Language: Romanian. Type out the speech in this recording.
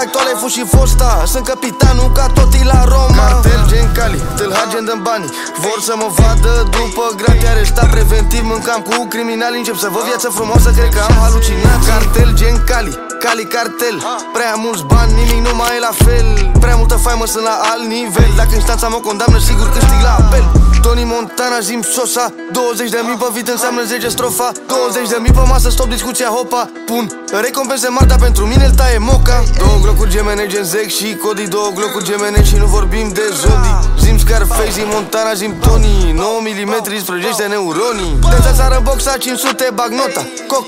actuala e și fosta. Sunt capitanul ca totii la Roma. Cartel gen Cali, tâlhar gen dăm banii. Vor să mă vadă după gratii. Arestat preventiv, mâncam cu criminali. Încep să văd viață frumoasă, cred că am halucinații. Cartel gen Cali, Cali cartel. Prea mulți bani, nimic nu mai e la fel. Prea multă faimă, sunt la alt nivel. Dacă instanța mă condamnă, sigur câștig la apel. Tony Montana, Zim Sosa. 20.000 pe vid înseamnă 10 strofa. 20.000 pe masă, stop discuția, hopa. Pun recompense mari, dar pentru mine îl taie moca. 2 glocuri gemene, gen Zec și Cody. 2 glocuri gemene și nu vorbim de Zodi. Zim Scarface, Zim Montana, Zim Tony. 9 mm îți prăjește neuronii. Dă-ți țară boxa, 500 bag nota.